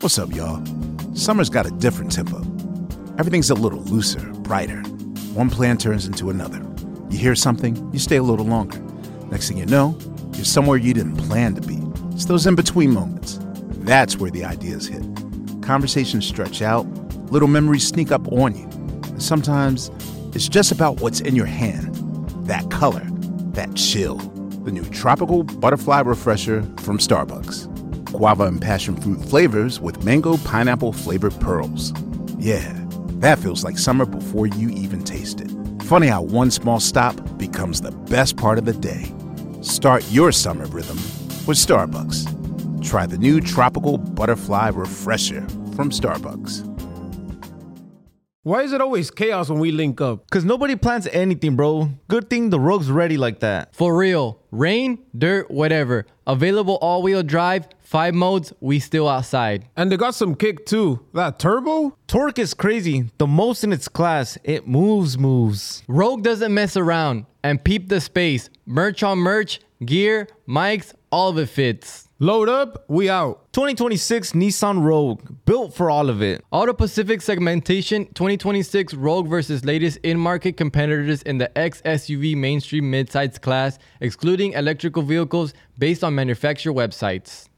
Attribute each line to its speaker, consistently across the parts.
Speaker 1: What's up, y'all? Summer's got a different tempo. Everything's a little looser, brighter. One plan turns into another. You hear something, you stay a little longer. Next thing you know, you're somewhere you didn't plan to be. It's those in-between moments. That's where the ideas hit. Conversations stretch out, little memories sneak up on you. And sometimes it's just about what's in your hand. That color, that chill. The new Tropical Butterfly Refresher from Starbucks. Guava and passion fruit flavors with mango pineapple flavored pearls. Yeah, that feels like summer before you even taste it. Funny how one small stop becomes the best part of the day. Start your summer rhythm with Starbucks. Try the new Tropical Butterfly Refresher from Starbucks.
Speaker 2: Why is it always chaos when we link up?
Speaker 3: Because nobody plans anything, bro. Good thing the Rogue's ready like that.
Speaker 4: For real. Rain, dirt, whatever. Available all-wheel drive, 5 modes, we still outside.
Speaker 2: And they got some kick too. That turbo?
Speaker 3: Torque is crazy. The most in its class. It moves.
Speaker 4: Rogue doesn't mess around. And peep the space. Merch on merch, gear, mics, all of it fits.
Speaker 2: Load up, we out.
Speaker 3: 2026 Nissan Rogue. Built for all of it.
Speaker 4: Auto Pacific segmentation 2026 Rogue versus latest in-market competitors in the X SUV mainstream midsize class, excluding electrical vehicles based on manufacturer websites.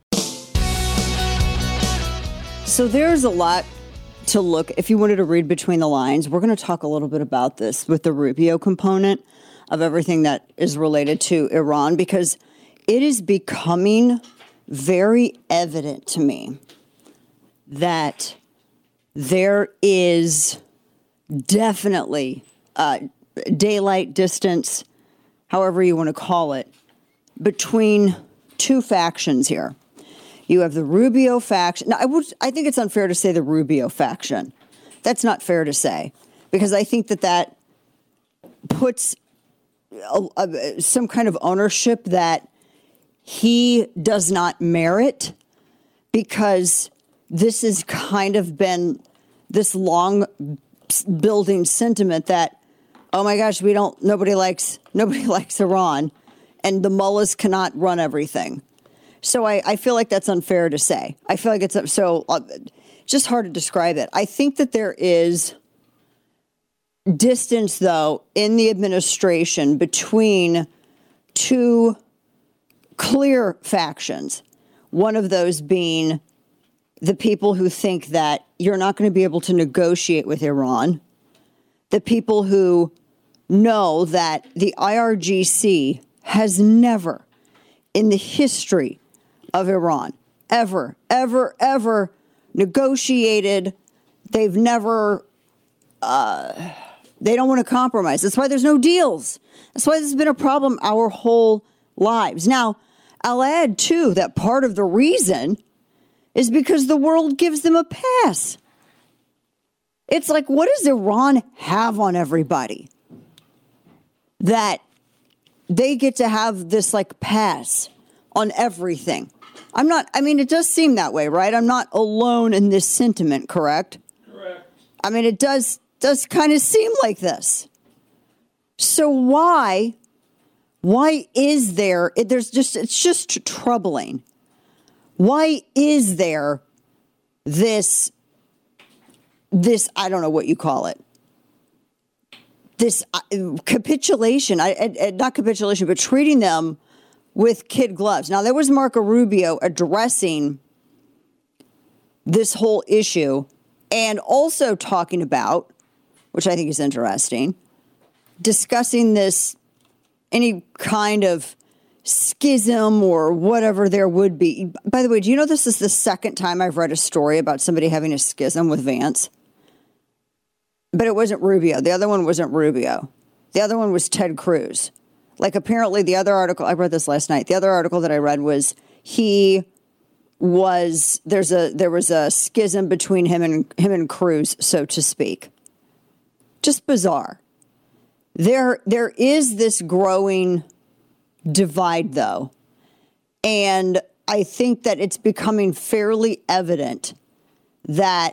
Speaker 5: So there's a lot to look. If you wanted to read between the lines, we're going to talk a little bit about this with the Rubio component of everything that is related to Iran, because it is becoming very evident to me that there is definitely daylight distance, however you want to call it, between two factions here. You have the Rubio faction. Now, I think it's unfair to say the Rubio faction. That's not fair to say, because I think that puts some kind of ownership that he does not merit, because this has kind of been this long building sentiment that, oh my gosh, nobody likes Iran, and the mullahs cannot run everything. So I feel like that's unfair to say. I feel like it's just hard to describe it. I think that there is distance, though, in the administration between two clear factions. One of those being the people who think that you're not going to be able to negotiate with Iran. The people who know that the IRGC has never, in the history of Iran, ever negotiated. They've never, they don't want to compromise. That's why there's no deals. That's why this has been a problem our whole lives. Now, I'll add, too, that part of the reason is because the world gives them a pass. It's like, what does Iran have on everybody that they get to have this, like, pass on everything? It does seem that way, right? I'm not alone in this sentiment, correct?
Speaker 2: Correct.
Speaker 5: It does kind of seem like this. So why is there, it's just troubling. Why is there this, I don't know what you call it, this capitulation, not capitulation, but treating them with kid gloves? Now, there was Marco Rubio addressing this whole issue and also talking about, which I think is interesting, discussing this, any kind of schism or whatever there would be. By the way, do you know this is the second time I've read a story about somebody having a schism with Vance? But it wasn't Rubio. The other one wasn't Rubio. The other one was Ted Cruz. Like, apparently the other article, I read this last night. The other article that I read was there was a schism between him and Cruz, so to speak. Just bizarre. There is this growing divide, though, and I think that it's becoming fairly evident that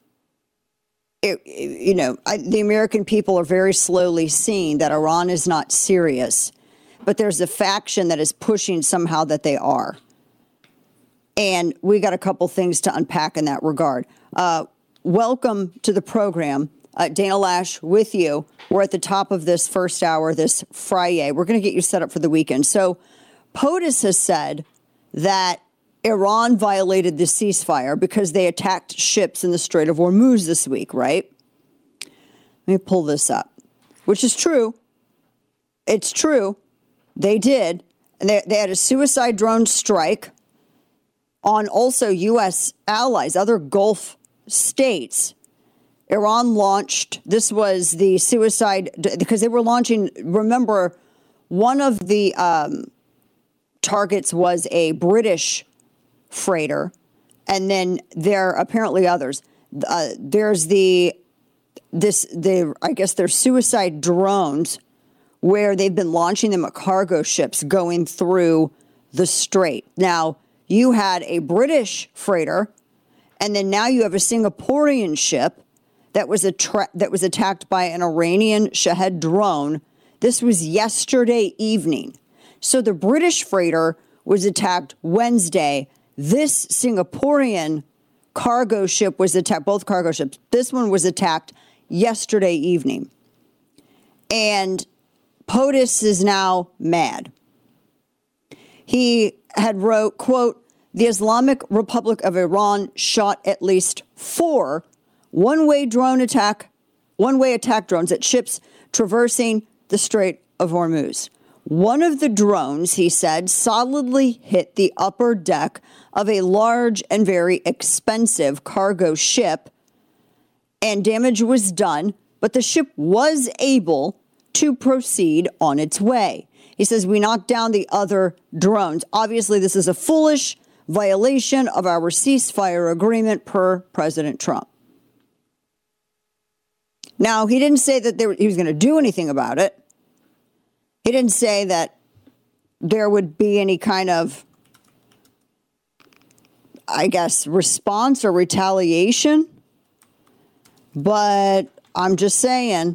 Speaker 5: the American people are very slowly seeing that Iran is not serious, but there's a faction that is pushing somehow that they are. And we got a couple things to unpack in that regard. Welcome to the program. Dana Loesch with you. We're at the top of this first hour, this Friday. We're going to get you set up for the weekend. So POTUS has said that Iran violated the ceasefire because they attacked ships in the Strait of Hormuz this week, right? Let me pull this up, which is true. It's true. They did. And they had a suicide drone strike on also U.S. allies, other Gulf states. Iran launched, this was the suicide, because they were launching, remember, one of the targets was a British freighter, and then there are apparently others. There's I guess they're suicide drones where they've been launching them at cargo ships going through the strait. Now, you had a British freighter, and then now you have a Singaporean ship that was attacked by an Iranian Shahed drone. This was yesterday evening. So the British freighter was attacked Wednesday. This Singaporean cargo ship was attacked, both cargo ships. This one was attacked yesterday evening. And POTUS is now mad. He had wrote, quote, the Islamic Republic of Iran shot at least 4 one-way attack drones at ships traversing the Strait of Hormuz. One of the drones, he said, solidly hit the upper deck of a large and very expensive cargo ship, and damage was done, but the ship was able to proceed on its way. He says, we knocked down the other drones. Obviously, this is a foolish violation of our ceasefire agreement per President Trump. Now, he didn't say that he was going to do anything about it. He didn't say that there would be any kind of, I guess, response or retaliation. But I'm just saying,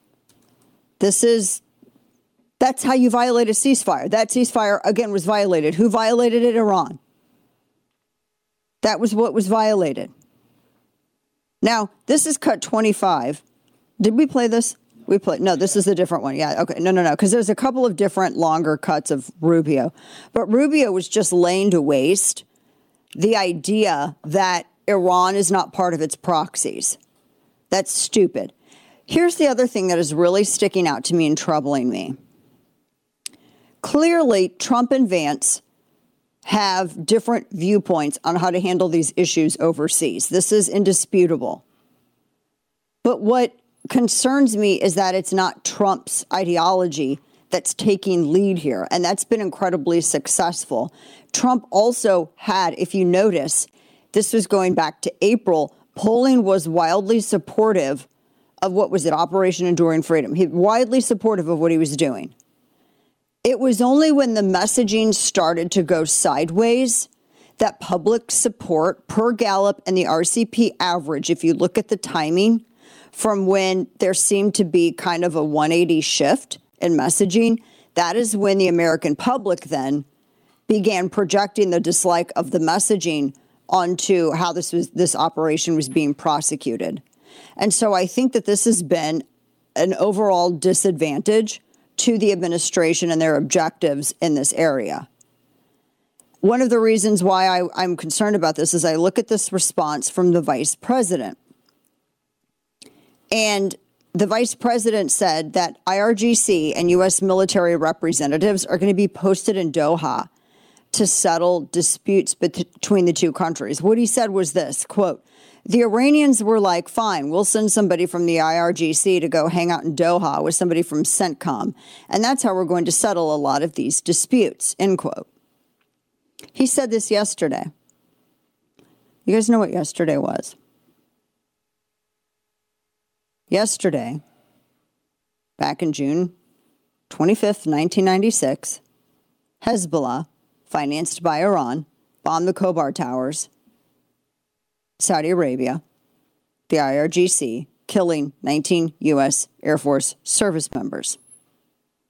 Speaker 5: that's how you violate a ceasefire. That ceasefire, again, was violated. Who violated it? Iran. That was what was violated. Now, this is cut 25. Did we play this? We played. No, this is a different one. Yeah. Okay. No. Because there's a couple of different longer cuts of Rubio. But Rubio was just laying to waste the idea that Iran is not part of its proxies. That's stupid. Here's the other thing that is really sticking out to me and troubling me. Clearly, Trump and Vance have different viewpoints on how to handle these issues overseas. This is indisputable. But what concerns me is that it's not Trump's ideology that's taking lead here, and that's been incredibly successful. Trump also had, if you notice, this was going back to April, polling was wildly supportive of what was it, Operation Enduring Freedom. He widely supportive of what he was doing. It was only when the messaging started to go sideways that public support per Gallup and the RCP average, if you look at the timing from when there seemed to be kind of a 180 shift in messaging, that is when the American public then began projecting the dislike of the messaging onto how this operation was being prosecuted. And so I think that this has been an overall disadvantage to the administration and their objectives in this area. One of the reasons why I'm concerned about this is I look at this response from the vice president. And the vice president said that IRGC and U.S. military representatives are going to be posted in Doha to settle disputes between the two countries. What he said was this, quote, the Iranians were like, fine, we'll send somebody from the IRGC to go hang out in Doha with somebody from CENTCOM, and that's how we're going to settle a lot of these disputes, end quote. He said this yesterday. You guys know what yesterday was? Yesterday, back in June 25th, 1996, Hezbollah, financed by Iran, bombed the Khobar Towers, Saudi Arabia, the IRGC, killing 19 U.S. Air Force service members.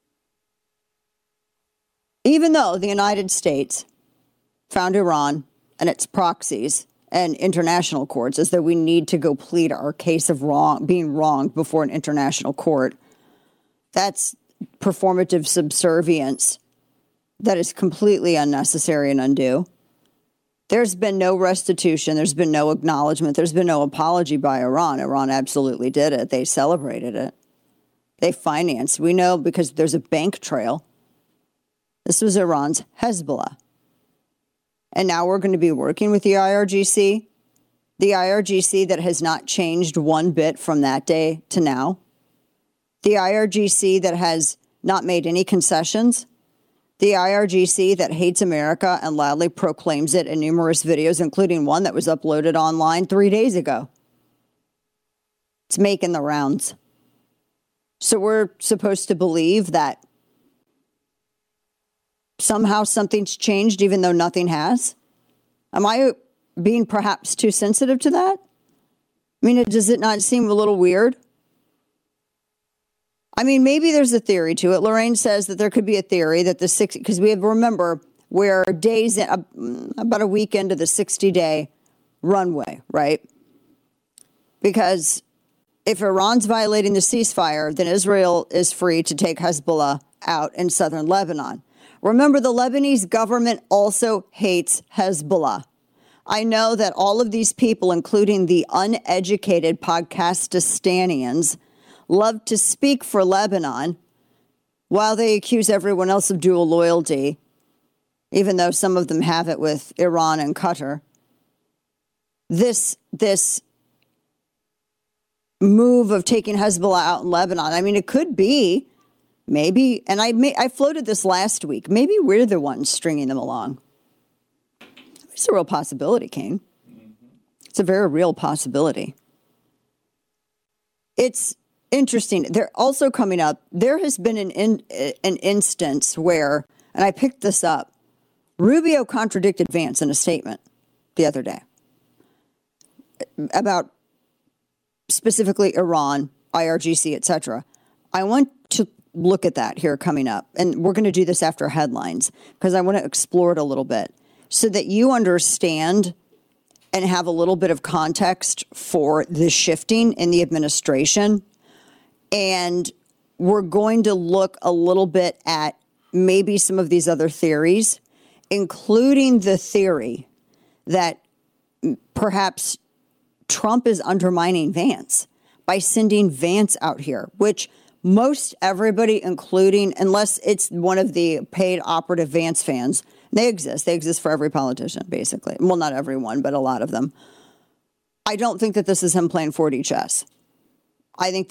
Speaker 5: Even though the United States found Iran and its proxies and international courts is that we need to go plead our case of being wronged before an international court. That's performative subservience that is completely unnecessary and undue. There's been no restitution. There's been no acknowledgement. There's been no apology by Iran. Iran absolutely did it. They celebrated it. They financed. We know because there's a bank trail. This was Iran's Hezbollah. And now we're going to be working with the IRGC. The IRGC that has not changed one bit from that day to now. The IRGC that has not made any concessions. The IRGC that hates America and loudly proclaims it in numerous videos, including one that was uploaded online 3 days ago. It's making the rounds. So we're supposed to believe that somehow something's changed even though nothing has? Am I being perhaps too sensitive to that? I mean, does it not seem a little weird? I mean, maybe there's a theory to it. Lorraine says that there could be a theory that the 60, because we have, remember, we're days, about a week into the 60-day runway, right? Because if Iran's violating the ceasefire, then Israel is free to take Hezbollah out in southern Lebanon. Remember, the Lebanese government also hates Hezbollah. I know that all of these people, including the uneducated Podcastistanians, love to speak for Lebanon while they accuse everyone else of dual loyalty, even though some of them have it with Iran and Qatar. This move of taking Hezbollah out in Lebanon, I mean, it could be, maybe, and I floated this last week, maybe we're the ones stringing them along. It's a real possibility, King. It's a very real possibility. It's interesting. They're also coming up. There has been an instance where, and I picked this up, Rubio contradicted Vance in a statement the other day about specifically Iran, IRGC, etc. I want to look at that here coming up, and we're going to do this after headlines because I want to explore it a little bit so that you understand and have a little bit of context for the shifting in the administration. And we're going to look a little bit at maybe some of these other theories, including the theory that perhaps Trump is undermining Vance by sending Vance out here, which most everybody, including, unless it's one of the paid operative Vance fans, they exist. They exist for every politician, basically. Well, not everyone, but a lot of them. I don't think that this is him playing 4D chess. I think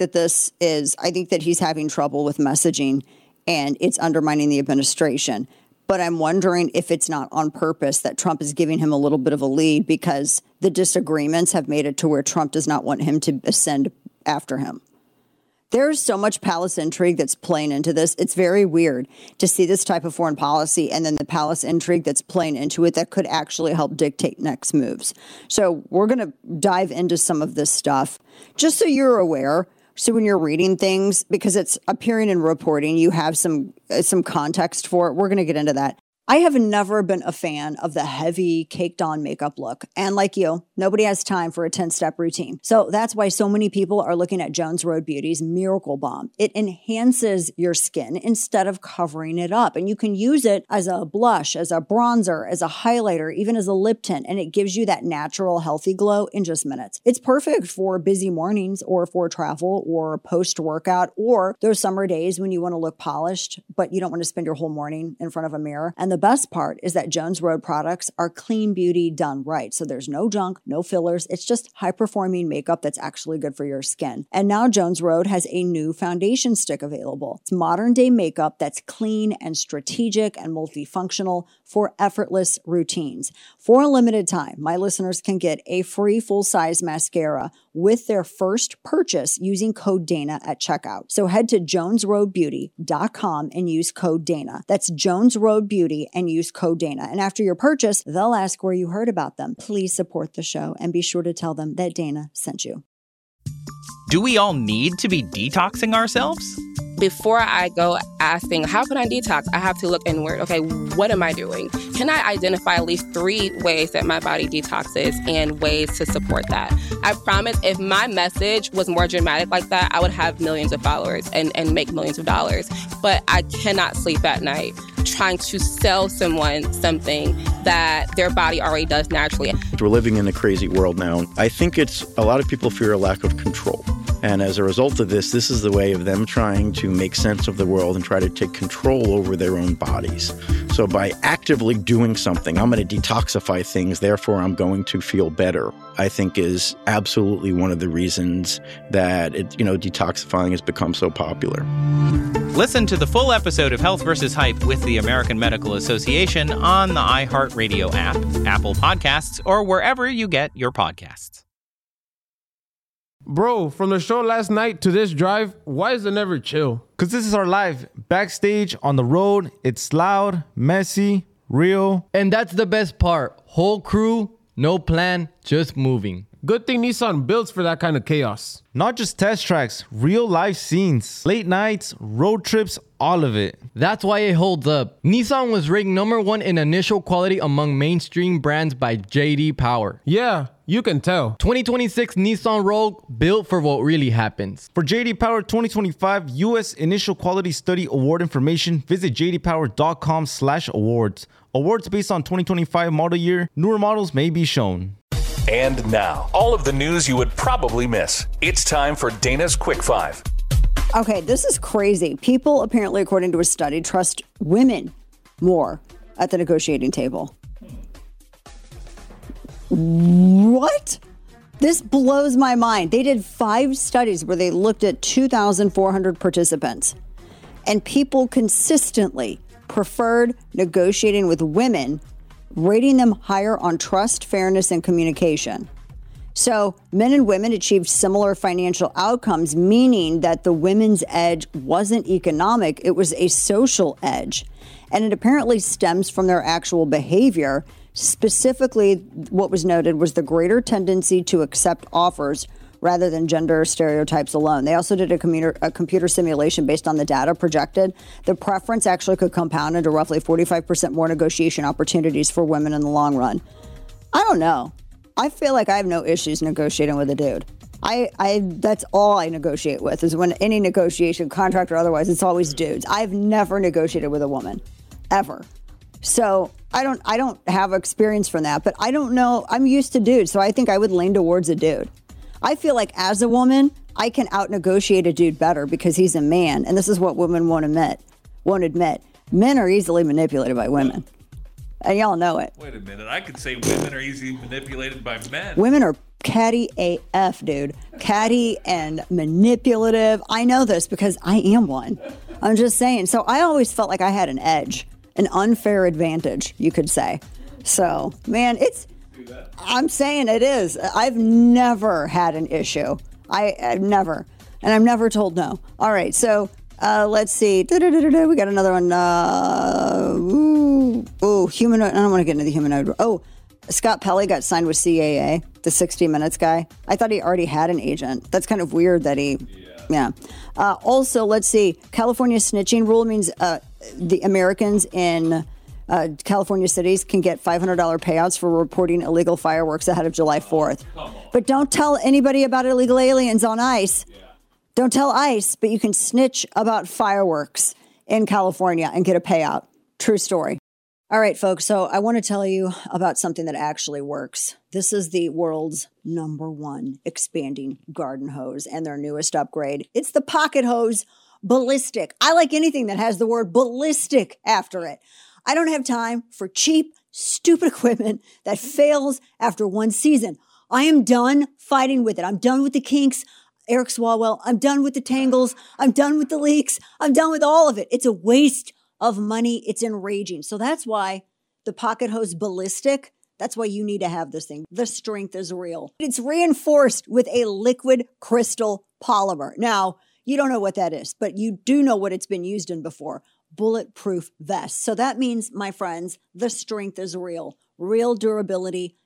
Speaker 5: that he's having trouble with messaging and it's undermining the administration. But I'm wondering if it's not on purpose that Trump is giving him a little bit of a lead because the disagreements have made it to where Trump does not want him to ascend after him. There's so much palace intrigue that's playing into this. It's very weird to see this type of foreign policy and then the palace intrigue that's playing into it that could actually help dictate next moves. So we're going to dive into some of this stuff just so you're aware. So when you're reading things, because it's appearing in reporting, you have some context for it. We're going to get into that. I have never been a fan of the heavy caked on makeup look. And like you, nobody has time for a 10-step routine. So that's why so many people are looking at Jones Road Beauty's Miracle Balm. It enhances your skin instead of covering it up. And you can use it as a blush, as a bronzer, as a highlighter, even as a lip tint. And it gives you that natural, healthy glow in just minutes. It's perfect for busy mornings or for travel or post-workout or those summer days when you want to look polished, but you don't want to spend your whole morning in front of a mirror. And the best part is that Jones Road products are clean beauty done right. So there's no junk, no fillers. It's just high-performing makeup that's actually good for your skin. And now Jones Road has a new foundation stick available. It's modern-day makeup that's clean and strategic and multifunctional for effortless routines. For a limited time, my listeners can get a free full-size mascara with their first purchase using code Dana at checkout. So head to jonesroadbeauty.com and use code Dana. That's Jones Road Beauty and use code Dana. And after your purchase, they'll ask where you heard about them. Please support the show and be sure to tell them that Dana sent you.
Speaker 6: Do we all need to be detoxing ourselves? before I go asking, how can I detox? I have to look inward. Okay, what am I doing? Can I identify at least 3 ways that my body detoxes and ways to support that? I promise if my message was more dramatic like that, I would have millions of followers and make millions of dollars. But I cannot sleep at night trying to sell someone something that their body already does naturally.
Speaker 7: We're living in a crazy world now. I think it's a lot of people fear a lack of control. And as a result of this is the way of them trying to make sense of the world and try to take control over their own bodies. So by actively doing something, I'm going to detoxify things, therefore I'm going to feel better, I think is absolutely one of the reasons that detoxifying has become so popular.
Speaker 8: Listen to the full episode of Health vs. Hype with the American Medical Association on the iHeartRadio app, Apple Podcasts, or wherever you get your podcasts.
Speaker 2: Bro, from the show last night to this drive, why is it never chill?
Speaker 3: Because this is our life. Backstage, on the road, it's loud, messy, real.
Speaker 4: And that's the best part. Whole crew, no plan, just moving.
Speaker 2: Good thing Nissan builds for that kind of chaos.
Speaker 3: Not just test tracks, real life scenes, late nights, road trips, all of it.
Speaker 4: That's why it holds up. Nissan was ranked #1 in initial quality among mainstream brands by J.D. Power.
Speaker 2: Yeah, you can tell.
Speaker 4: 2026 Nissan Rogue, built for what really happens.
Speaker 3: For J.D. Power 2025 U.S. Initial Quality Study Award information, visit jdpower.com/awards. Awards based on 2025 model year. Newer models may be shown.
Speaker 9: And now, all of the news you would probably miss. It's time for Dana's Quick 5.
Speaker 5: Okay, this is crazy. People, apparently, according to a study, trust women more at the negotiating table. What? This blows my mind. They did 5 studies where they looked at 2,400 participants, and people consistently preferred negotiating with women, rating them higher on trust, fairness, and communication. So men and women achieved similar financial outcomes, meaning that the women's edge wasn't economic, it was a social edge. And it apparently stems from their actual behavior. Specifically, what was noted was the greater tendency to accept offers rather than gender stereotypes alone. They also did a computer simulation based on the data projected. The preference actually could compound into roughly 45% more negotiation opportunities for women in the long run. I don't know. I feel like I have no issues negotiating with a dude. That's all I negotiate with, is when any negotiation, contract or otherwise, it's always dudes. I've never negotiated with a woman, ever. So I don't have experience from that, but I don't know. I'm used to dudes, so I think I would lean towards a dude. I feel like as a woman, I can out-negotiate a dude better because he's a man, and this is what women won't admit. Men are easily manipulated by women, and y'all know it.
Speaker 10: Wait a minute. I could say women are easily manipulated by men.
Speaker 5: Women are catty AF, dude. Catty and manipulative. I know this because I am one. I'm just saying. So I always felt like I had an edge, an unfair advantage, you could say. So, man, I'm saying it is. I've never had an issue. I've never. And I'm never told no. All right, so let's see. We got another one. Humanoid. I don't want to get into the humanoid. Oh, Scott Pelley got signed with CAA, the 60 Minutes guy. I thought he already had an agent. That's kind of weird that he... Yeah. Also, let's see. California snitching rule means the Americans in... California cities can get $500 payouts for reporting illegal fireworks ahead of July 4th. But don't tell anybody about illegal aliens on ICE. Yeah. Don't tell ICE, but you can snitch about fireworks in California and get a payout. True story. All right, folks. So I want to tell you about something that actually works. This is the world's #1 expanding garden hose and their newest upgrade. It's the Pocket Hose Ballistic. I like anything that has the word ballistic after it. I don't have time for cheap, stupid equipment that fails after one season. I am done fighting with it. I'm done with the kinks, Eric Swalwell. I'm done with the tangles. I'm done with the leaks. I'm done with all of it. It's a waste of money. It's enraging. So that's why the Pocket Hose Ballistic, that's why you need to have this thing. The strength is real. It's reinforced with a liquid crystal polymer. Now, you don't know what that is, but you do know what it's been used in before. Bulletproof vest. So that means, my friends, the strength is real. Real durability,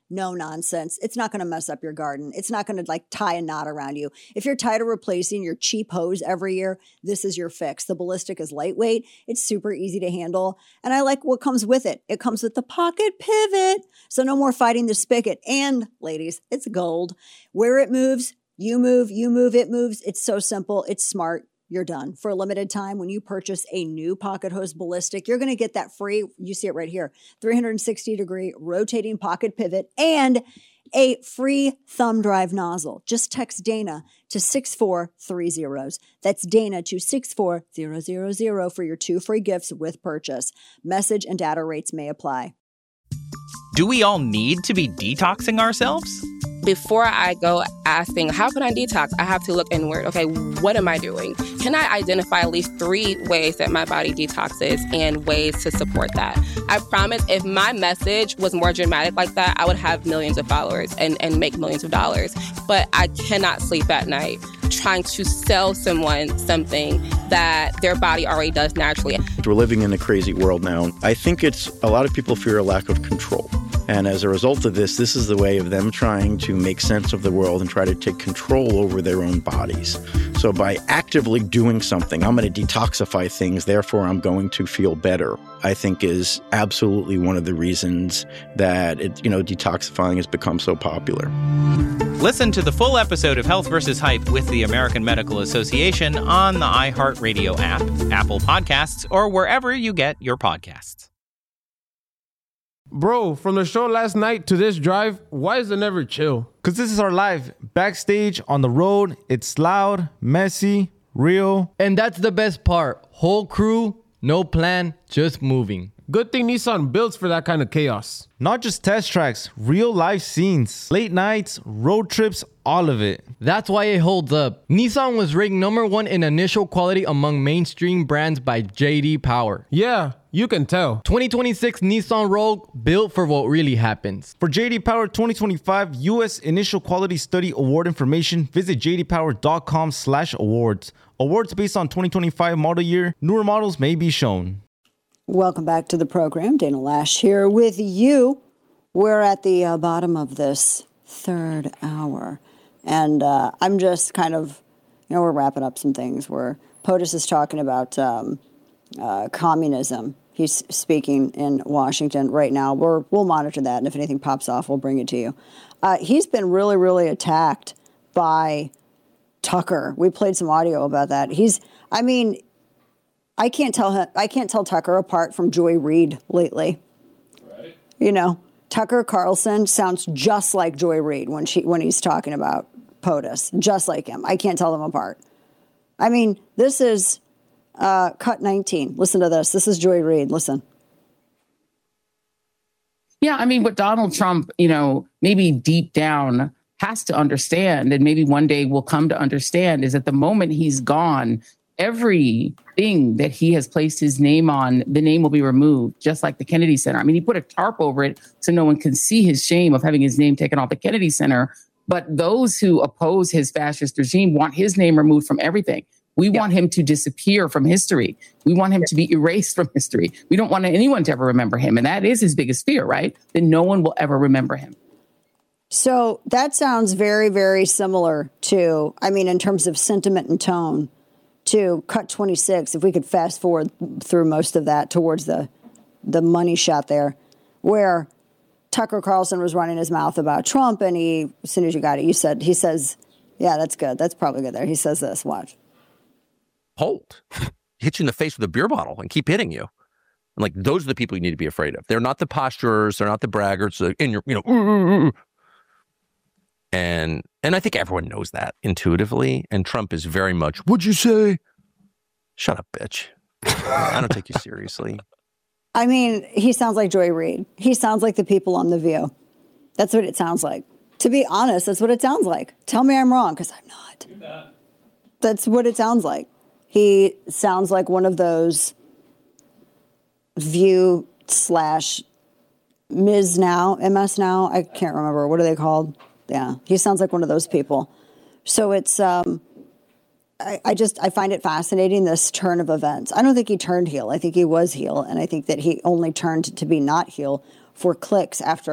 Speaker 5: No nonsense. It's not going to mess up your garden. It's not going to like tie a knot around you. If you're tired of replacing your cheap hose every year, this is your fix. The Ballistic is lightweight. It's super easy to handle. And I like what comes with it. It comes with the pocket pivot. So no more fighting the spigot. And ladies, it's gold. Where it moves, you move, it moves. It's so simple. It's smart. You're done. For a limited time, when you purchase a new Pocket Hose Ballistic, you're going to get that free, you see it right here, 360-degree rotating pocket pivot and a free thumb drive nozzle. Just text Dana to 64300. That's Dana to 64000 for your 2 free gifts with purchase. Message and data rates may apply.
Speaker 8: Do we all need to be detoxing ourselves?
Speaker 6: Before I go asking, how can I detox? I have to look inward. Okay, what am I doing? Can I identify at least 3 ways that my body detoxes and ways to support that? I promise if my message was more dramatic like that, I would have millions of followers and make millions of dollars. But I cannot sleep at night trying to sell someone something that their body already does naturally.
Speaker 7: We're living in a crazy world now. I think it's a lot of people fear a lack of control. And as a result of this is the way of them trying to make sense of the world and try to take control over their own bodies. So by actively doing something, I'm going to detoxify things, therefore I'm going to feel better, I think is absolutely one of the reasons that detoxifying has become so popular.
Speaker 8: Listen to the full episode of Health vs. Hype with the American Medical Association on the iHeartRadio app, Apple Podcasts, or wherever you get your podcasts.
Speaker 2: Bro, from the show last night to this drive, why is it never chill?
Speaker 3: Because this is our live. Backstage, on the road, it's loud, messy, real.
Speaker 4: And that's the best part. Whole crew, no plan, just moving.
Speaker 2: Good thing Nissan builds for that kind of chaos.
Speaker 3: Not just test tracks, real life scenes, late nights, road trips, all of it.
Speaker 4: That's why it holds up. Nissan was ranked #1 in initial quality among mainstream brands by J.D. Power.
Speaker 2: Yeah, you can tell.
Speaker 4: 2026 Nissan Rogue, built for what really happens.
Speaker 3: For J.D. Power 2025 U.S. Initial Quality Study Award information, visit jdpower.com/awards. Awards based on 2025 model year. Newer models may be shown.
Speaker 5: Welcome back to the program. Dana Lash here with you. We're at the bottom of this third hour. And I'm just kind of, we're wrapping up some things where POTUS is talking about communism. He's speaking in Washington right now. We'll monitor that. And if anything pops off, we'll bring it to you. He's been really, really attacked by Tucker. We played some audio about that. I can't tell Tucker apart from Joy Reid lately. Right. Tucker Carlson sounds just like Joy Reid when he's talking about POTUS, just like him. I can't tell them apart. This is cut 19. Listen to this. This is Joy Reid. Listen.
Speaker 11: Yeah, what Donald Trump, maybe deep down has to understand, and maybe one day will come to understand, is that the moment he's gone, everything that he has placed his name on, the name will be removed, just like the Kennedy Center. He put a tarp over it so no one can see his shame of having his name taken off the Kennedy Center. But those who oppose his fascist regime want his name removed from everything. We want him to disappear from history. We want him to be erased from history. We don't want anyone to ever remember him. And that is his biggest fear, right? That no one will ever remember him.
Speaker 5: So that sounds very, very similar to, in terms of sentiment and tone, to cut 26, if we could fast forward through most of that towards the money shot there, where Tucker Carlson was running his mouth about Trump, and as soon as you got it, he says, yeah, that's good. That's probably good there. He says this, watch.
Speaker 12: Hold. Hit you in the face with a beer bottle and keep hitting you. And those are the people you need to be afraid of. They're not the posturers. They're not the braggarts. And you're, And I think everyone knows that intuitively. And Trump is very much, what'd you say? Shut up, bitch. I don't take you seriously.
Speaker 5: He sounds like Joy Reid. He sounds like the people on The View. That's what it sounds like. To be honest, that's what it sounds like. Tell me I'm wrong, because I'm not. That's what it sounds like. He sounds like one of those View / MS Now. I can't remember. What are they called? Yeah, he sounds like one of those people. So it's, I find it fascinating, this turn of events. I don't think he turned heel. I think he was heel. And I think that he only turned to be not heel for clicks after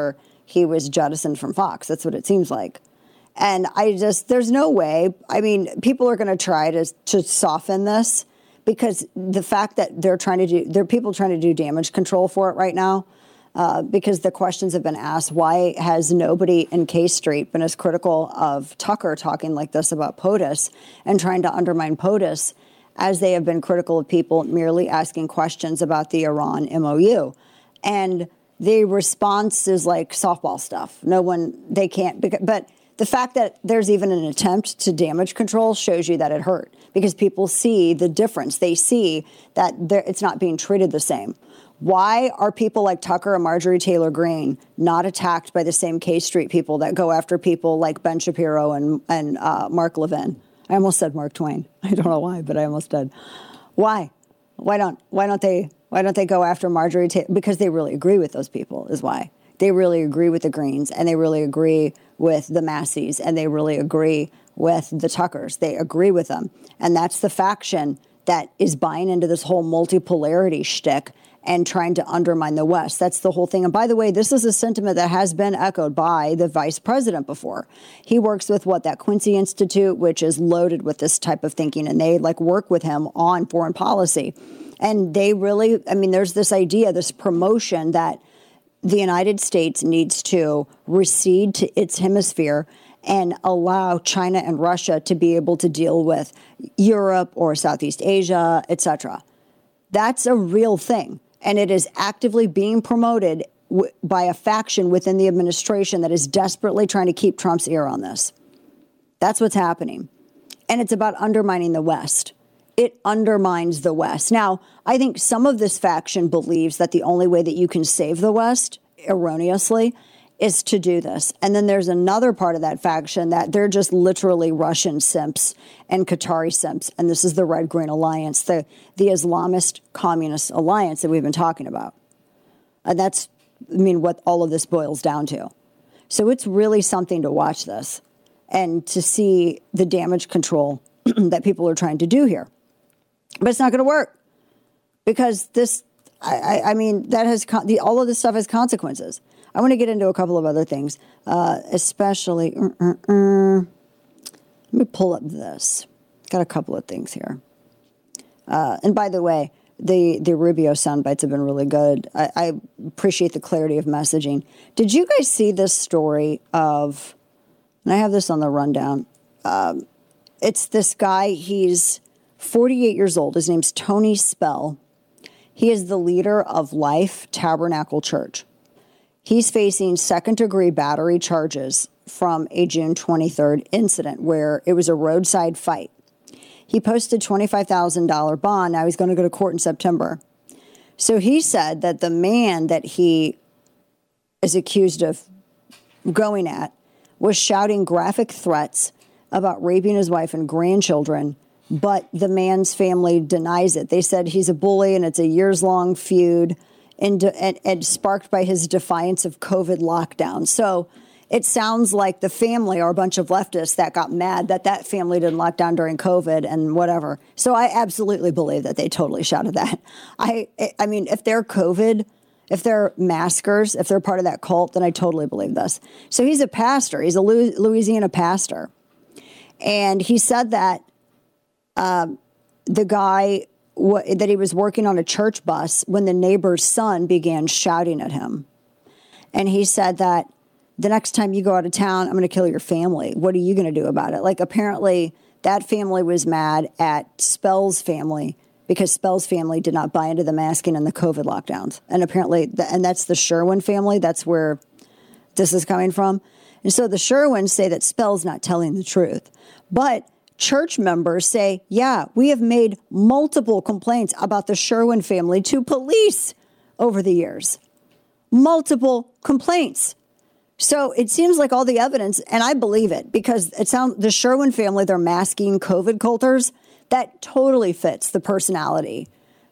Speaker 5: he was jettisoned from Fox. That's what it seems like. And there's no way. I mean, people are going to try to soften this, because the fact that there are people trying to do damage control for it right now, because the questions have been asked, why has nobody in K Street been as critical of Tucker talking like this about POTUS and trying to undermine POTUS as they have been critical of people merely asking questions about the Iran MOU? And the response is like softball stuff. They can't, but the fact that there's even an attempt to damage control shows you that it hurt, because people see the difference. They see that it's not being treated the same. Why are people like Tucker and Marjorie Taylor Greene not attacked by the same K Street people that go after people like Ben Shapiro and Mark Levin? I almost said Mark Twain. I don't know why, but I almost did. Why? Why don't they go after Marjorie Taylor? Because they really agree with those people is why. They really agree with the Greens, and they really agree with the Masseys, and they really agree with the Tuckers. They agree with them. And that's the faction that is buying into this whole multipolarity shtick and trying to undermine the West. That's the whole thing. And by the way, this is a sentiment that has been echoed by the vice president before. He works with that Quincy Institute, which is loaded with this type of thinking, and they work with him on foreign policy. And they really, there's this idea, this promotion that the United States needs to recede to its hemisphere and allow China and Russia to be able to deal with Europe or Southeast Asia, etc. That's a real thing. And it is actively being promoted by a faction within the administration that is desperately trying to keep Trump's ear on this. That's what's happening. And it's about undermining the West. It undermines the West. Now, I think some of this faction believes that the only way that you can save the West, erroneously, is to do this. And then there's another part of that faction that they're just literally Russian simps and Qatari simps. And this is the Red Green Alliance, the Islamist Communist Alliance that we've been talking about. And that's, what all of this boils down to. So it's really something to watch this and to see the damage control that people are trying to do here. But it's not going to work, because this, that has all of this stuff has consequences. I want to get into a couple of other things, especially. Let me pull up this. Got a couple of things here. And by the way, the Rubio sound bites have been really good. I appreciate the clarity of messaging. Did you guys see this story of? And I have this on the rundown. It's this guy. He's 48 years old. His name's Tony Spell. He is the leader of Life Tabernacle Church. He's facing second-degree battery charges from a June 23rd incident where it was a roadside fight. He posted $25,000 bond. Now he's going to go to court in September. So he said that the man that he is accused of going at was shouting graphic threats about raping his wife and grandchildren, but the man's family denies it. They said he's a bully and it's a years-long feud and sparked by his defiance of COVID lockdown. So it sounds like the family are a bunch of leftists that got mad that family didn't lock down during COVID and whatever. So I absolutely believe that they totally shouted that. I mean, if they're COVID, if they're maskers, if they're part of that cult, then I totally believe this. So he's a pastor. He's a Louisiana pastor. And he said that the guy, that he was working on a church bus when the neighbor's son began shouting at him. And he said that the next time you go out of town, I'm going to kill your family. What are you going to do about it? Apparently that family was mad at Spell's family because Spell's family did not buy into the masking and the COVID lockdowns. And apparently, and that's the Sherwin family. That's where this is coming from. And so the Sherwins say that Spell's not telling the truth. But church members say, yeah, we have made multiple complaints about the Sherwin family to police over the years. Multiple complaints. So it seems like all the evidence, and I believe it, because it sounds the Sherwin family, they're masking COVID culters. That totally fits the personality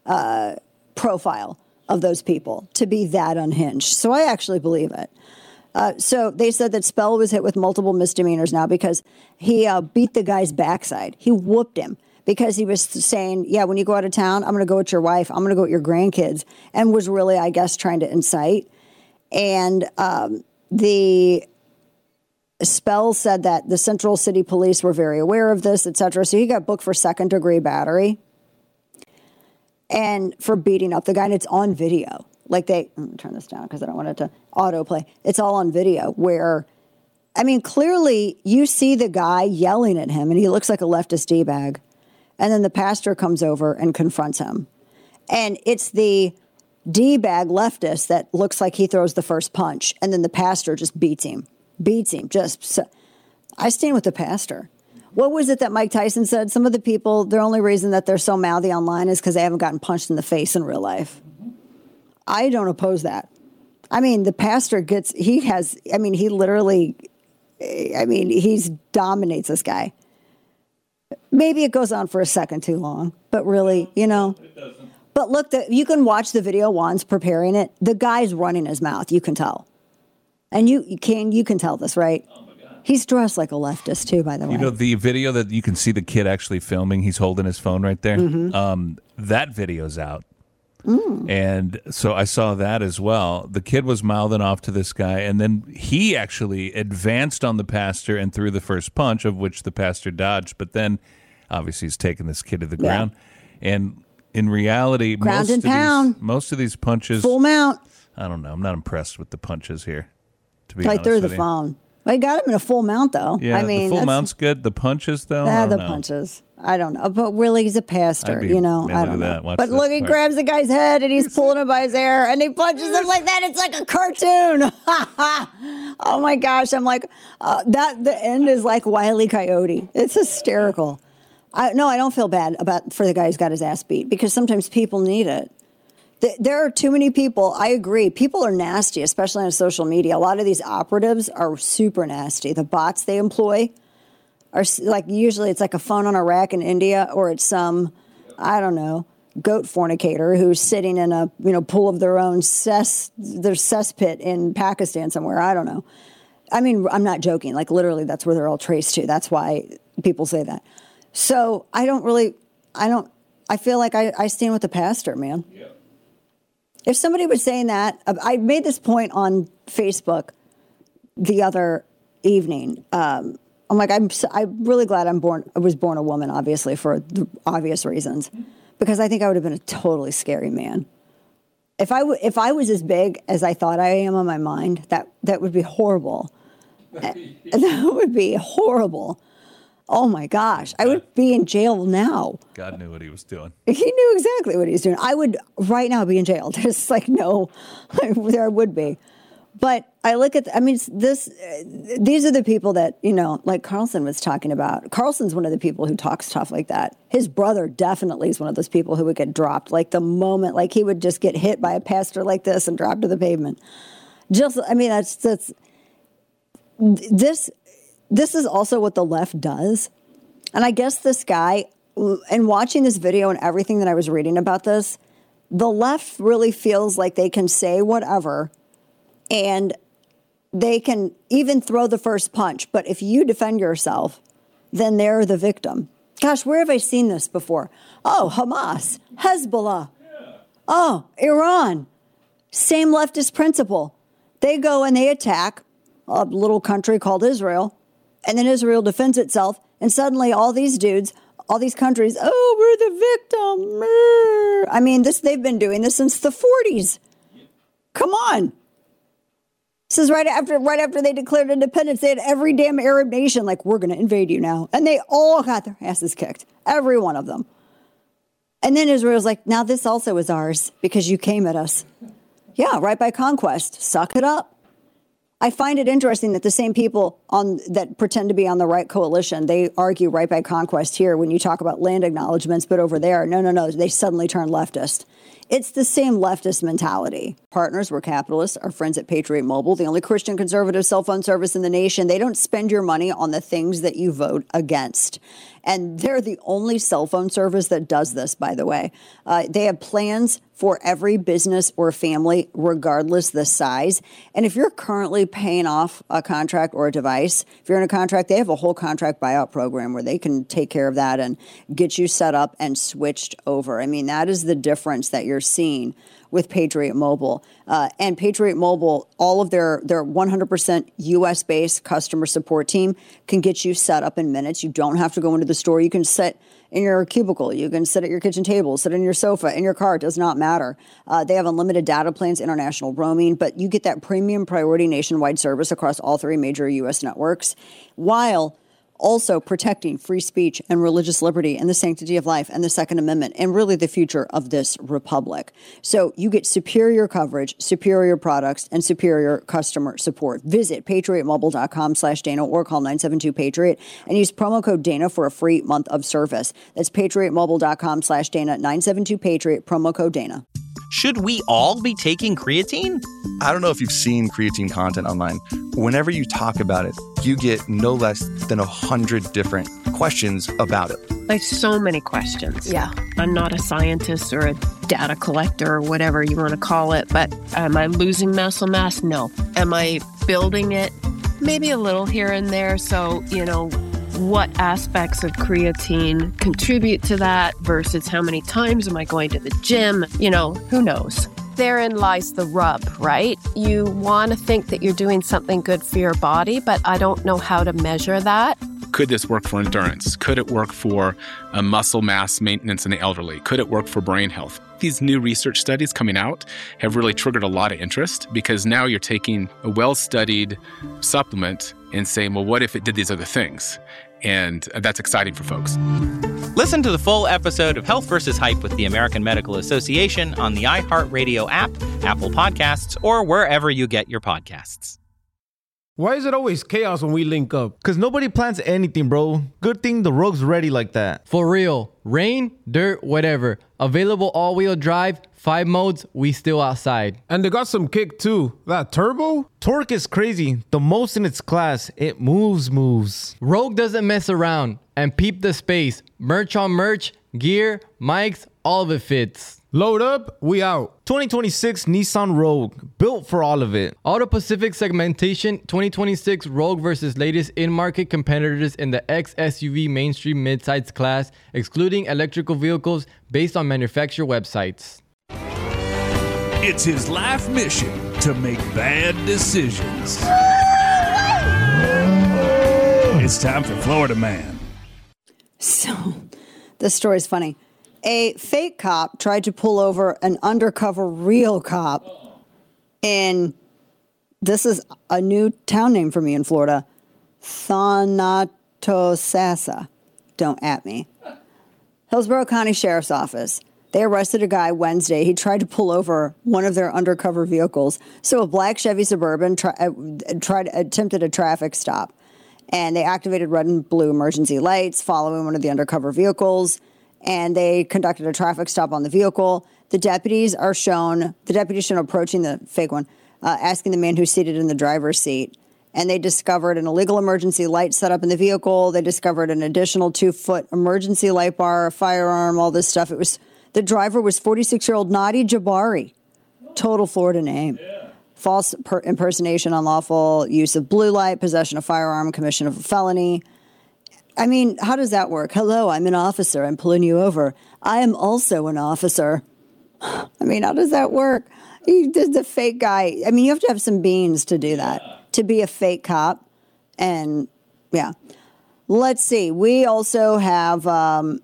Speaker 5: profile of those people to be that unhinged. So I actually believe it. So they said that Spell was hit with multiple misdemeanors now because he beat the guy's backside. He whooped him because he was saying, yeah, when you go out of town, I'm going to go with your wife. I'm going to go with your grandkids, and was really, I guess, trying to incite. And the Spell said that the Central City Police were very aware of this, etc. So he got booked for second-degree battery and for beating up the guy. And it's on video. Like let me turn this down because I don't want it to autoplay. It's all on video where, I mean, clearly you see the guy yelling at him and he looks like a leftist D-bag. And then the pastor comes over and confronts him. And it's the D-bag leftist that looks like he throws the first punch. And then the pastor just beats him. I stand with the pastor. What was it that Mike Tyson said? Some of the people, the only reason that they're so mouthy online is because they haven't gotten punched in the face in real life. I don't oppose that. I mean, the pastor he dominates this guy. Maybe it goes on for a second too long, but really, It doesn't. But look, you can watch the video. Juan's preparing it. The guy's running his mouth. You can tell. And you can tell this, right? Oh my God. He's dressed like a leftist too, by the way.
Speaker 10: You know, the video that you can see the kid actually filming, he's holding his phone right there. Mm-hmm. That video's out. And so I saw that as well. The kid was mouthing off to this guy, and then he actually advanced on the pastor and threw the first punch, of which the pastor dodged. But then, obviously, he's taking this kid to the ground. And in reality, most of these punches,
Speaker 5: full mount.
Speaker 10: I don't know. I'm not impressed with the punches here. To be
Speaker 5: right
Speaker 10: honest
Speaker 5: through
Speaker 10: with
Speaker 5: the
Speaker 10: you.
Speaker 5: phone. Well, he got him in a full mount, though.
Speaker 10: Yeah,
Speaker 5: I mean,
Speaker 10: the full mount's good. The punches, though,
Speaker 5: punches. I don't know. But really, he's a pastor, I don't know. But look, he grabs the guy's head and he's pulling him by his hair and he punches him like that. It's like a cartoon. Oh my gosh. I'm like, the end is like Wile E. Coyote. It's hysterical. I don't feel bad for the guy who's got his ass beat because sometimes people need it. There are too many people. I agree. People are nasty, especially on social media. A lot of these operatives are super nasty. The bots they employ are like, usually it's like a phone on a rack in India, or it's some, I don't know, goat fornicator who's sitting in a pool of their own cesspit in Pakistan somewhere. I don't know. I mean, I'm not joking. Like literally, that's where they're all traced to. That's why people say that. So I feel like I stand with the pastor, man. Yeah. If somebody was saying that, I made this point on Facebook the other evening. I'm like, I'm really glad I was born a woman, obviously, for the obvious reasons, because I think I would have been a totally scary man. If I was as big as I thought I am on my mind, that would be horrible. That would be horrible. Oh my gosh, I would be in jail now.
Speaker 10: God knew what he was doing.
Speaker 5: He knew exactly what he was doing. I would right now be in jail. There's like there would be. But I look at, these are the people that, like Carlson was talking about. Carlson's one of the people who talks tough like that. His brother definitely is one of those people who would get dropped. Like the moment, like he would just get hit by a pastor like this and drop to the pavement. This is also what the left does. And I guess this guy, and watching this video and everything that I was reading about this, the left really feels like they can say whatever and they can even throw the first punch. But if you defend yourself, then they're the victim. Gosh, where have I seen this before? Oh, Hamas, Hezbollah. Oh, Iran. Same leftist principle. They go and they attack a little country called Israel. And then Israel defends itself, and suddenly all these dudes, all these countries, we're the victim. They've been doing this since the 40s. Come on. This is right after they declared independence. They had every damn Arab nation like, we're going to invade you now. And they all got their asses kicked. Every one of them. And then Israel's like, now this also is ours because you came at us. Yeah, right by conquest. Suck it up. I find it interesting that the same people that pretend to be on the right coalition, they argue right by conquest here when you talk about land acknowledgements, but over there, no, they suddenly turn leftist. It's the same leftist mentality. Partners, we're capitalists. Our friends at Patriot Mobile, the only Christian conservative cell phone service in the nation, they don't spend your money on the things that you vote against. And they're the only cell phone service that does this, by the way. They have plans for every business or family, regardless the size. And if you're currently paying off a contract or a device, if you're in a contract, they have a whole contract buyout program where they can take care of that and get you set up and switched over. That is the difference that you're you're seeing with Patriot Mobile. And Patriot Mobile, all of their 100% U.S.-based customer support team can get you set up in minutes. You don't have to go into the store. You can sit in your cubicle. You can sit at your kitchen table, sit in your sofa, in your car. It does not matter. They have unlimited data plans, international roaming, but you get that premium priority nationwide service across all 3 major U.S. networks, while also protecting free speech and religious liberty and the sanctity of life and the Second Amendment and really the future of this republic. So you get superior coverage, superior products, and superior customer support. Visit patriotmobile.com/Dana or call 972-PATRIOT and use promo code Dana for a free month of service. That's patriotmobile.com/Dana, 972-PATRIOT, promo code Dana.
Speaker 8: Should we all be taking creatine?
Speaker 13: I don't know if you've seen creatine content online. Whenever you talk about it, you get no less than 100 different questions about it.
Speaker 14: Like so many questions. Yeah. I'm not a scientist or a data collector or whatever you want to call it, but am I losing muscle mass? No. Am I building it? Maybe a little here and there. So, what aspects of creatine contribute to that versus how many times am I going to the gym? Who knows? Therein lies the rub, right? You want to think that you're doing something good for your body, but I don't know how to measure that.
Speaker 15: Could this work for endurance? Could it work for muscle mass maintenance in the elderly? Could it work for brain health? These new research studies coming out have really triggered a lot of interest because now you're taking a well-studied supplement and saying, well, what if it did these other things? And that's exciting for folks.
Speaker 8: Listen to the full episode of Health versus Hype with the American Medical Association on the iHeartRadio app, Apple Podcasts, or wherever you get your podcasts.
Speaker 2: Why is it always chaos when we link up?
Speaker 3: Because nobody plans anything, bro. Good thing the Rogue's ready like that.
Speaker 4: For real. Rain, dirt, whatever. Available all-wheel drive, 5 modes, we still outside.
Speaker 2: And they got some kick too. That turbo?
Speaker 3: Torque is crazy. The most in its class. It moves.
Speaker 4: Rogue doesn't mess around. And peep the space. Merch on merch, gear, mics, all of it fits.
Speaker 2: Load up, we out.
Speaker 3: 2026 Nissan Rogue, built for all of it.
Speaker 4: Auto Pacific segmentation, 2026 Rogue versus latest in-market competitors in the X-SUV mainstream midsize class, excluding electrical vehicles based on manufacturer websites.
Speaker 16: It's his life mission to make bad decisions. It's time for Florida Man.
Speaker 5: So, this story is funny. A fake cop tried to pull over an undercover real cop in, this is a new town name for me in Florida, Thanatos. Don't at me. Hillsborough County Sheriff's Office. They arrested a guy Wednesday. He tried to pull over one of their undercover vehicles. So a black Chevy Suburban attempted a traffic stop. And they activated red and blue emergency lights following one of the undercover vehicles. And they conducted a traffic stop on the vehicle. The deputies shown approaching the fake one, asking the man who's seated in the driver's seat. And they discovered an illegal emergency light set up in the vehicle. They discovered an additional 2-foot emergency light bar, a firearm, all this stuff. The driver was 46-year-old Nadi Jabari. Total Florida name. Yeah. False impersonation, unlawful use of blue light, possession of firearm, commission of a felony. I mean, how does that work? Hello, I'm an officer. I'm pulling you over. I am also an officer. I mean, how does that work? The fake guy. I mean, you have to have some beans to do that, to be a fake cop. And, yeah. Let's see. We also have, a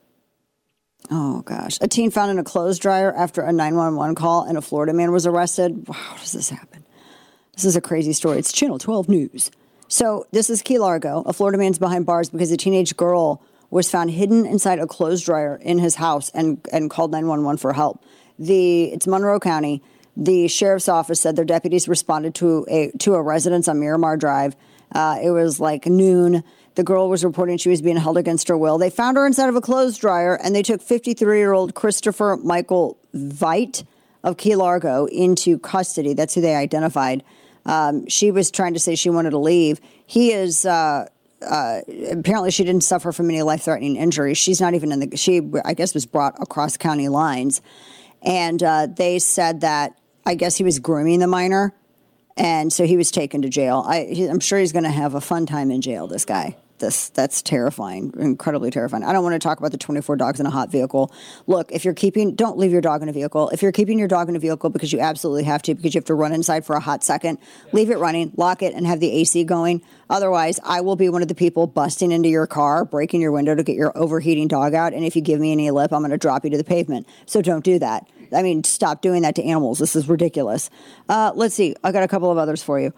Speaker 5: teen found in a clothes dryer after a 911 call and a Florida man was arrested. Wow, how does this happen? This is a crazy story. It's Channel 12 News. So this is Key Largo. A Florida man's behind bars because a teenage girl was found hidden inside a clothes dryer in his house and called 911 for help. It's Monroe County. The sheriff's office said their deputies responded to a residence on Miramar Drive. It was like noon. The girl was reporting she was being held against her will. They found her inside of a clothes dryer, and they took 53-year-old Christopher Michael Veit of Key Largo into custody. That's who they identified. She was trying to say she wanted to leave. He is, apparently she didn't suffer from any life-threatening injuries. She's not even she, I guess, was brought across county lines. And they said that, I guess he was grooming the minor. And so he was taken to jail. I'm sure he's going to have a fun time in jail, this guy. That's terrifying, incredibly terrifying. I don't want to talk about the 24 dogs in a hot vehicle. Look, don't leave your dog in a vehicle. If you're keeping your dog in a vehicle because you absolutely have to, because you have to run inside for a hot second, leave it running, lock it, and have the AC going. Otherwise, I will be one of the people busting into your car, breaking your window to get your overheating dog out. And if you give me any lip, I'm going to drop you to the pavement. So don't do that. I mean, stop doing that to animals. This is ridiculous. Let's see. I got a couple of others for you.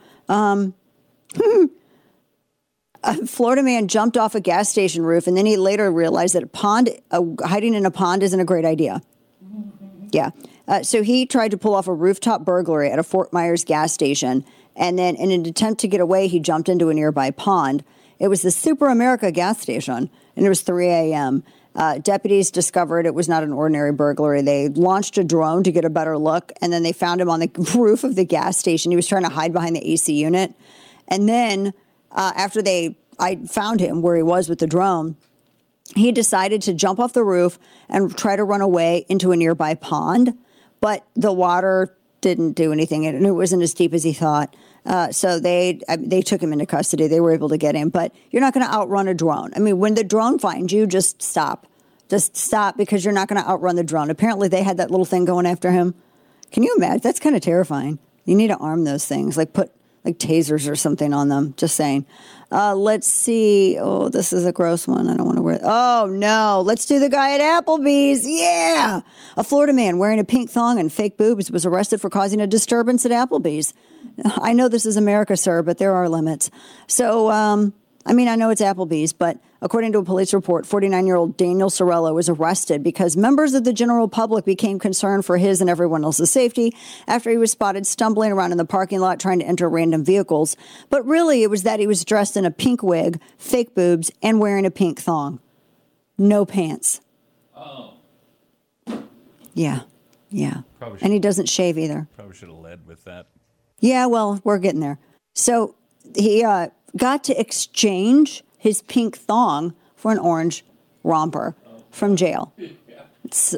Speaker 5: A Florida man jumped off a gas station roof, and then he later realized that hiding in a pond isn't a great idea. Yeah. So he tried to pull off a rooftop burglary at a Fort Myers gas station, and then in an attempt to get away, he jumped into a nearby pond. It was the Super America gas station, and it was 3 a.m. Deputies discovered it was not an ordinary burglary. They launched a drone to get a better look, and then they found him on the roof of the gas station. He was trying to hide behind the AC unit. And then after I found him where he was with the drone, he decided to jump off the roof and try to run away into a nearby pond. But the water didn't do anything, and it wasn't as deep as he thought. So they took him into custody. They were able to get him. But you're not going to outrun a drone. I mean, when the drone finds you, just stop. Just stop, because you're not going to outrun the drone. Apparently, they had that little thing going after him. Can you imagine? That's kind of terrifying. You need to arm those things, like put tasers or something on them. Just saying. Let's see. Oh, this is a gross one. I don't want to wear it. Oh, no. Let's do the guy at Applebee's. Yeah. A Florida man wearing a pink thong and fake boobs was arrested for causing a disturbance at Applebee's. I know this is America, sir, but there are limits. So, I know it's Applebee's, but according to a police report, 49-year-old Daniel Sorello was arrested because members of the general public became concerned for his and everyone else's safety after he was spotted stumbling around in the parking lot trying to enter random vehicles. But really, it was that he was dressed in a pink wig, fake boobs, and wearing a pink thong. No pants.
Speaker 10: Oh.
Speaker 5: Yeah. And he doesn't shave either.
Speaker 10: Probably should have led with that.
Speaker 5: Yeah, well, we're getting there. So he got to exchange his pink thong for an orange romper from jail. It's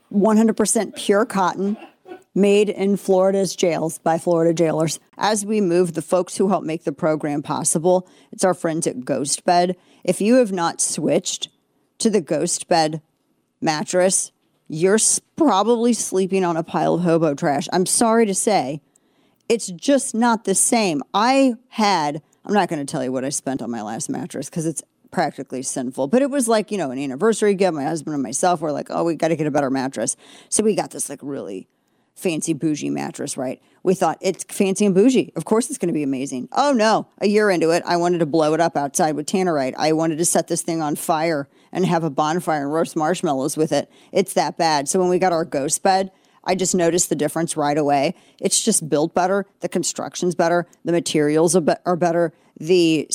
Speaker 5: 100% pure cotton, made in Florida's jails by Florida jailers. As we move, the folks who help make the program possible, it's our friends at Ghost Bed. If you have not switched to the Ghost Bed mattress, you're probably sleeping on a pile of hobo trash. I'm sorry to say, it's just not the same. I'm not going to tell you what I spent on my last mattress because it's practically sinful. But it was like, an anniversary gift. My husband and myself were like, oh, we got to get a better mattress. So we got this really fancy bougie mattress, right? We thought it's fancy and bougie. Of course it's going to be amazing. Oh, no. A year into it, I wanted to blow it up outside with Tannerite. I wanted to set this thing on fire and have a bonfire and roast marshmallows with it. It's that bad. So when we got our Ghost Bed, I just noticed the difference right away. It's just built better. The construction's better. The materials are better. The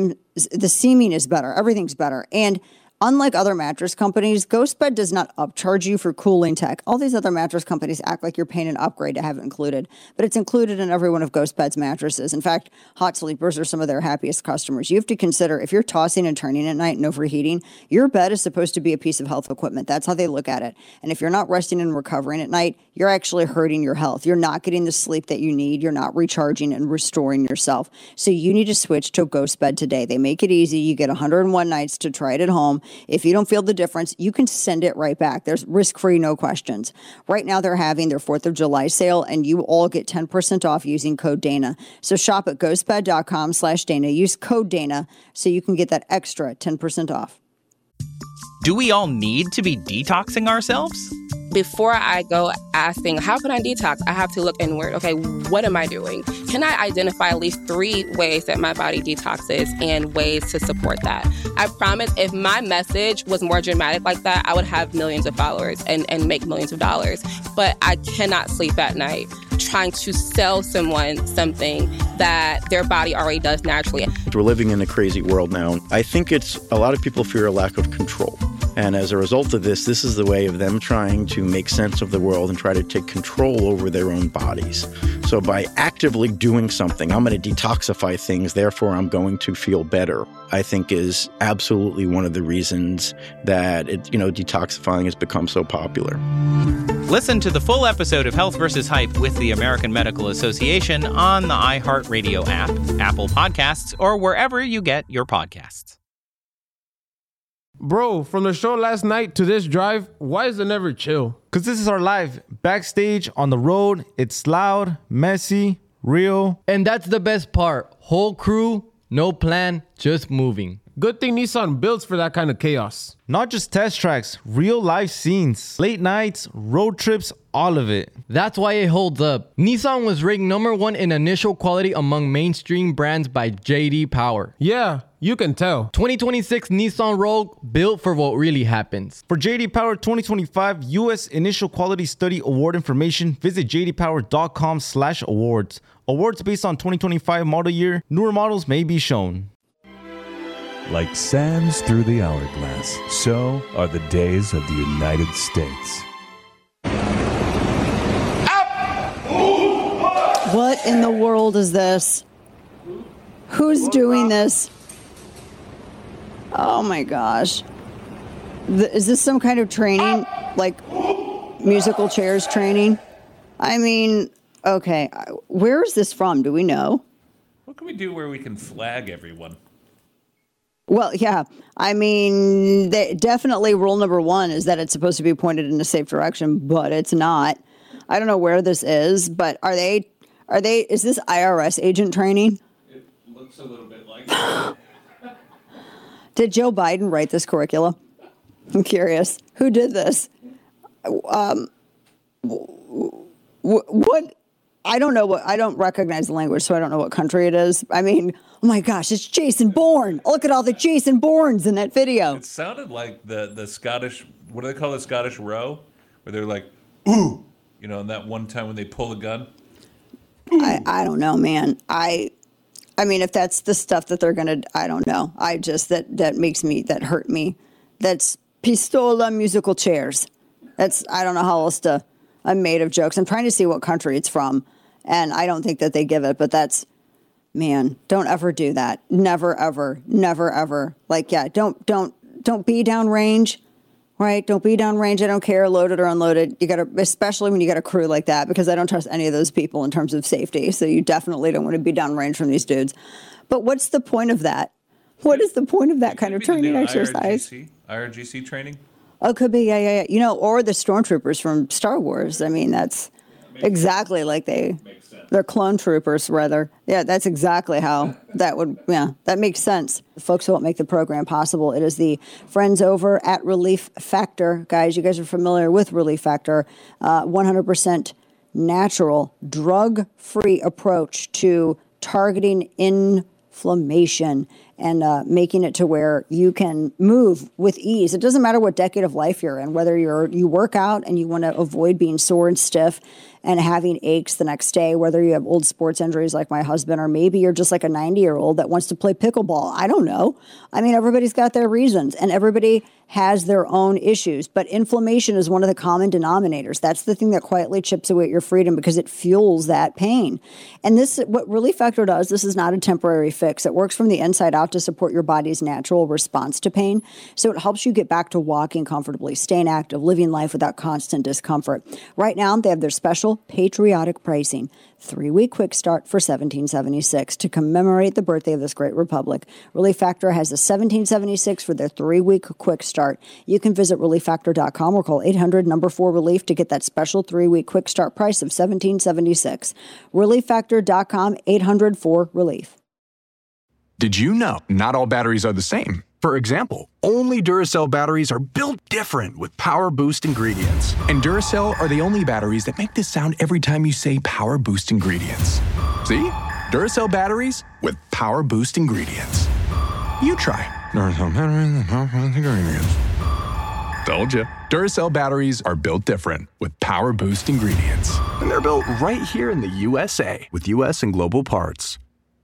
Speaker 5: seaming is better. Everything's better. And unlike other mattress companies, Ghost Bed does not upcharge you for cooling tech. All these other mattress companies act like you're paying an upgrade to have it included, but it's included in every one of Ghost Bed's mattresses. In fact, hot sleepers are some of their happiest customers. You have to consider, if you're tossing and turning at night and overheating, your bed is supposed to be a piece of health equipment. That's how they look at it. And if you're not resting and recovering at night, you're actually hurting your health. You're not getting the sleep that you need. You're not recharging and restoring yourself. So you need to switch to Ghost Bed today. They make it easy. You get 101 nights to try it at home. If you don't feel the difference, you can send it right back. There's risk-free, no questions. Right now, they're having their 4th of July sale, and you all get 10% off using code Dana. So shop at ghostbed.com/Dana. Use code Dana so you can get that extra 10% off.
Speaker 8: Do we all need to be detoxing ourselves?
Speaker 6: Before I go asking, how can I detox? I have to look inward. Okay, what am I doing? Can I identify at least 3 ways that my body detoxes and ways to support that? I promise if my message was more dramatic like that, I would have millions of followers and make millions of dollars. But I cannot sleep at night trying to sell someone something that their body already does naturally.
Speaker 7: We're living in a crazy world now. I think a lot of people fear a lack of control. And as a result of this is the way of them trying to make sense of the world and try to take control over their own bodies. So by actively doing something, I'm going to detoxify things, therefore I'm going to feel better, I think is absolutely one of the reasons that detoxifying has become so popular.
Speaker 8: Listen to the full episode of Health vs. Hype with the American Medical Association on the iHeartRadio app, Apple Podcasts, or wherever you get your podcasts.
Speaker 2: Bro, from the show last night to this drive, why is it never chill?
Speaker 3: Because this is our live. Backstage, on the road, it's loud, messy, real.
Speaker 4: And that's the best part. Whole crew, no plan, just moving.
Speaker 2: Good thing Nissan builds for that kind of chaos.
Speaker 3: Not just test tracks, real life scenes, late nights, road trips, all of it.
Speaker 4: That's why it holds up. Nissan was ranked #1 in initial quality among mainstream brands by JD Power.
Speaker 2: Yeah, you can tell.
Speaker 4: 2026 Nissan Rogue, built for what really happens.
Speaker 3: For JD Power 2025 U.S. Initial Quality Study Award information, visit jdpower.com/awards. Awards based on 2025 model year. Newer models may be shown.
Speaker 16: Like sands through the hourglass, so are the days of the United States.
Speaker 5: What in the world is this? Who's doing this? Oh my gosh. Is this some kind of training? Like musical chairs training? I mean, okay. Where is this from? Do we know?
Speaker 10: What can we do where we can flag everyone?
Speaker 5: Well, yeah. I mean, definitely rule number 1 is that it's supposed to be pointed in a safe direction, but it's not. I don't know where this is, but is this IRS agent training?
Speaker 10: It looks a little bit like that.
Speaker 5: Did Joe Biden write this curricula? I'm curious. Who did this? What? I don't know I don't recognize the language, so I don't know what country it is. I mean, oh my gosh, it's Jason Bourne. Look at all the Jason Bournes in that video.
Speaker 10: It sounded like the Scottish, what do they call the Scottish row? Where they're like, ooh, and that one time when they pull a gun.
Speaker 5: I don't know, man. I mean, if that's the stuff that they're going to, I don't know. I just, that hurt me. That's pistola musical chairs. I don't know how else I'm made of jokes. I'm trying to see what country it's from. And I don't think that they give it, but man, don't ever do that. Never, ever, never, ever. Like, yeah, don't be downrange, right? Don't be downrange. I don't care, loaded or unloaded. You got to, especially when you got a crew like that, because I don't trust any of those people in terms of safety. So you definitely don't want to be downrange from these dudes. But what's the point of that? What is the point of that kind of training exercise?
Speaker 10: IRGC training?
Speaker 5: Oh, could be, yeah. Or the stormtroopers from Star Wars. I mean, that's exactly like they're clone troopers, rather. Yeah, that's exactly how that makes sense. The folks who help make the program possible, it is the friends over at Relief Factor. Guys, you guys are familiar with Relief Factor. 100% natural, drug-free approach to targeting inflammation and making it to where you can move with ease. It doesn't matter what decade of life you're in, whether you work out and you want to avoid being sore and stiff and having aches the next day, whether you have old sports injuries like my husband, or maybe you're just like a 90-year-old that wants to play pickleball. I don't know. I mean, everybody's got their reasons and everybody has their own issues, but inflammation is one of the common denominators. That's the thing that quietly chips away at your freedom because it fuels that pain. And what Relief Factor does, this is not a temporary fix. It works from the inside out to support your body's natural response to pain. So it helps you get back to walking comfortably, staying active, living life without constant discomfort. Right now, they have their special patriotic pricing. 3-week quick start for $17.76 to commemorate the birthday of this great republic. Relief Factor has a $17.76 for their 3-week quick start. You can visit relieffactor.com or call 800-4RELIEF to get that special 3-week quick start price of $17.76. Relieffactor.com, 800-4RELIEF.
Speaker 17: Did you know not all batteries are the same? For example, only Duracell batteries are built different with Power Boost ingredients. And Duracell are the only batteries that make this sound every time you say Power Boost ingredients. See? Duracell batteries with Power Boost ingredients. You try. Duracell batteries with Power Boost ingredients. Told you. Duracell batteries are built different with Power Boost ingredients. And they're built right here in the USA with US and global parts.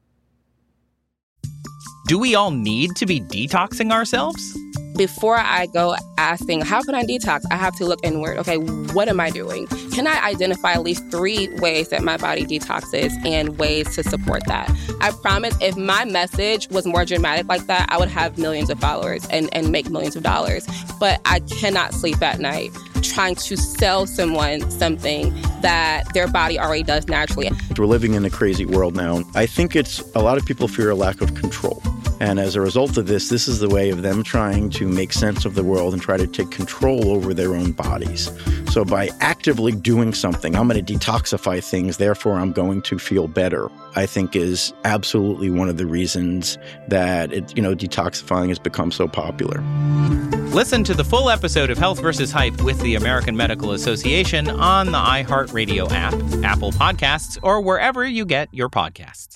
Speaker 8: Do we all need to be detoxing ourselves?
Speaker 6: Before I go asking, how can I detox? I have to look inward. Okay, what am I doing? Can I identify at least 3 ways that my body detoxes and ways to support that? I promise if my message was more dramatic like that, I would have millions of followers and make millions of dollars. But I cannot sleep at night trying to sell someone something that their body already does naturally.
Speaker 7: We're living in a crazy world now. I think a lot of people fear a lack of control. And as a result of this is the way of them trying to make sense of the world and try to take control over their own bodies. So by actively doing something, I'm going to detoxify things, therefore I'm going to feel better, I think is absolutely one of the reasons that detoxifying has become so popular.
Speaker 8: Listen to the full episode of Health vs. Hype with the American Medical Association on the iHeartRadio app, Apple Podcasts, or wherever you get your podcasts.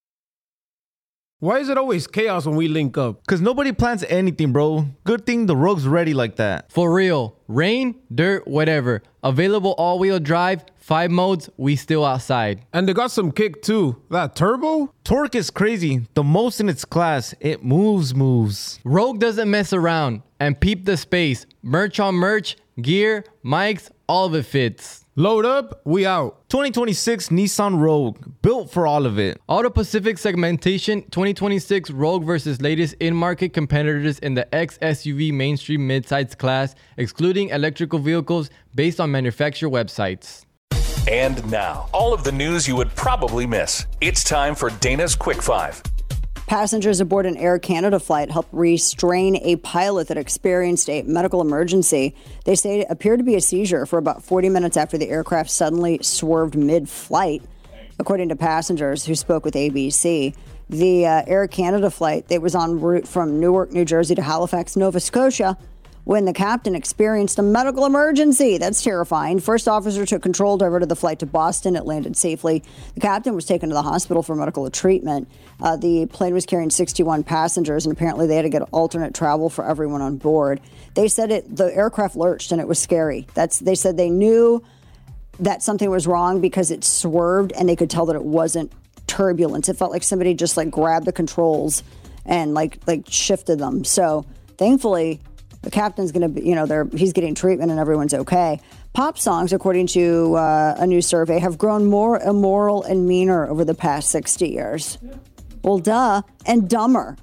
Speaker 2: Why is it always chaos when we link up?
Speaker 3: Because nobody plans anything, bro. Good thing the Rogue's ready like that.
Speaker 4: For real. Rain, dirt, whatever. Available all-wheel drive, 5 modes, we still outside.
Speaker 2: And they got some kick too. That turbo?
Speaker 3: Torque is crazy. The most in its class. It moves.
Speaker 4: Rogue doesn't mess around. And peep the space. Merch on merch, gear, mics, all of it fits.
Speaker 2: Load up, we out.
Speaker 3: 2026 Nissan Rogue, built for all of it.
Speaker 4: Auto Pacific segmentation, 2026 Rogue versus latest in-market competitors in the X-SUV mainstream midsize class, excluding electrical vehicles based on manufacturer websites.
Speaker 9: And now, all of the news you would probably miss. It's time for Dana's Quick Five.
Speaker 5: Passengers aboard an Air Canada flight helped restrain a pilot that experienced a medical emergency. They say it appeared to be a seizure for about 40 minutes after the aircraft suddenly swerved mid-flight. According to passengers who spoke with ABC, the Air Canada flight, they was en route from Newark, New Jersey to Halifax, Nova Scotia, when the captain experienced a medical emergency. That's terrifying. First officer took control, diverted the flight to Boston. It landed safely. The captain was taken to the hospital for medical treatment. The plane was carrying 61 passengers, and apparently they had to get alternate travel for everyone on board. They said the aircraft lurched, and it was scary. They said they knew that something was wrong because it swerved, and they could tell that it wasn't turbulence. It felt like somebody just grabbed the controls and like shifted them. So thankfully, the captain's going to be, he's getting treatment and everyone's okay. Pop songs, according to a new survey, have grown more immoral and meaner over the past 60 years. Well, duh, and dumber.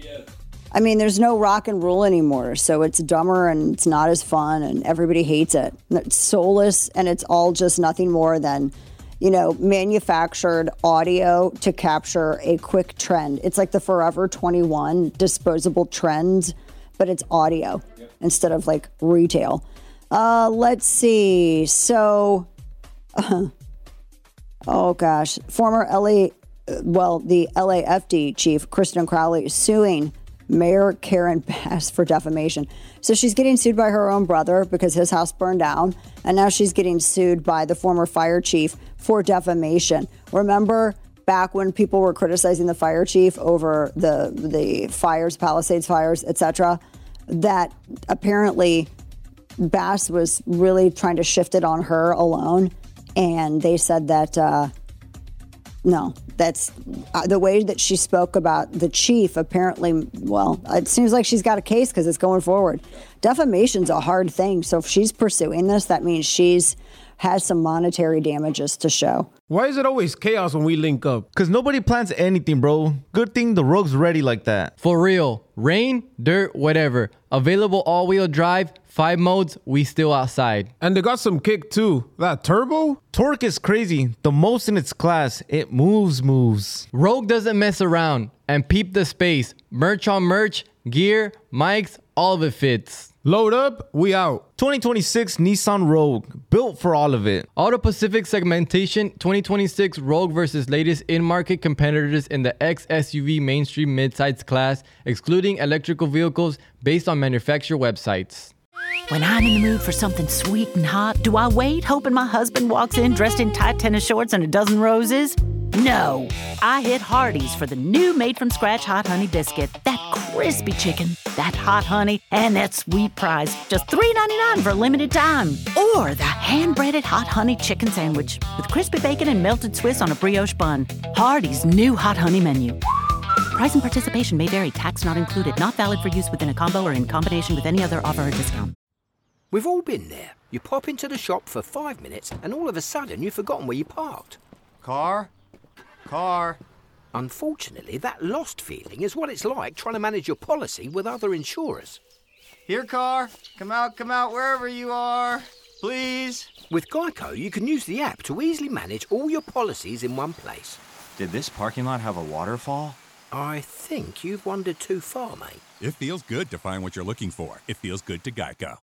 Speaker 5: I mean, there's no rock and roll anymore, so it's dumber and it's not as fun and everybody hates it. It's soulless and it's all just nothing more than, manufactured audio to capture a quick trend. It's like the Forever 21 disposable trends, but it's audio instead of retail. Let's see. So, oh gosh, the LAFD chief, Kristen Crowley, is suing Mayor Karen Bass for defamation. So she's getting sued by her own brother because his house burned down. And now she's getting sued by the former fire chief for defamation. Remember back when people were criticizing the fire chief over the fires, Palisades fires, etc., that apparently Bass was really trying to shift it on her alone. And they said that, no, that's the way that she spoke about the chief. Apparently, well, it seems like she's got a case because it's going forward. Defamation's a hard thing. So if she's pursuing this, that means has some monetary damages to show.
Speaker 2: Why is it always chaos when we link up?
Speaker 3: Because nobody plans anything, bro. Good thing the Rogue's ready like that.
Speaker 4: For real. Rain, dirt, whatever. Available all-wheel drive, 5 modes, we still outside.
Speaker 2: And they got some kick too. That turbo?
Speaker 3: Torque is crazy. The most in its class. It moves.
Speaker 4: Rogue doesn't mess around. And peep the space. Merch on merch, gear, mics, all of it fits.
Speaker 2: Load up, we out.
Speaker 3: 2026 Nissan Rogue, built for all of it.
Speaker 4: Auto Pacific segmentation, 2026 Rogue versus latest in-market competitors in the X-SUV mainstream midsize class, excluding electrical vehicles based on manufacturer websites.
Speaker 18: When I'm in the mood for something sweet and hot, do I wait hoping my husband walks in dressed in tight tennis shorts and a dozen roses? No. I hit Hardee's for the new made-from-scratch Hot Honey Biscuit. That crispy chicken, that hot honey, and that sweet prize. Just $3.99 for a limited time. Or the hand-breaded Hot Honey Chicken Sandwich with crispy bacon and melted Swiss on a brioche bun. Hardee's new Hot Honey menu. Price and participation may vary. Tax not included. Not valid for use within a combo or in combination with any other offer or discount.
Speaker 19: We've all been there. You pop into the shop for 5 minutes and all of a sudden you've forgotten where you parked. Car. Unfortunately, that lost feeling is what it's like trying to manage your policy with other insurers.
Speaker 20: Here, car. Come out, wherever you are. Please.
Speaker 19: With Geico, you can use the app to easily manage all your policies in one place.
Speaker 20: Did this parking lot have a waterfall?
Speaker 19: I think you've wandered too far, mate.
Speaker 21: It feels good to find what you're looking for. It feels good to Geico.